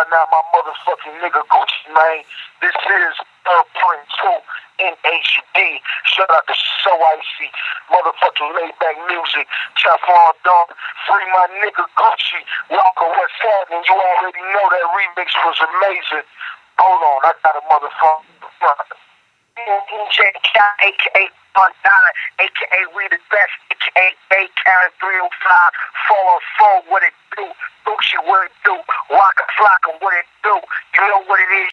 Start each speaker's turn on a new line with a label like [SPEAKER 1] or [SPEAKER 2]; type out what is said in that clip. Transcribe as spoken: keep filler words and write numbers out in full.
[SPEAKER 1] riding out my motherfucking nigga Gucci, man. This is third point two in H D. Shout out to So Icy, motherfucking laid back music. Chop on dog, free my nigga Gucci. Walker West Side, and you already know that remix was amazing. Hold on, I got a motherfucker. D J Cat, aka Bun Dollar, aka We the Best, aka A Carrot three oh five, four oh four, what it do? Gucci, what it do? Waka Flocka, what it do? You know what it is?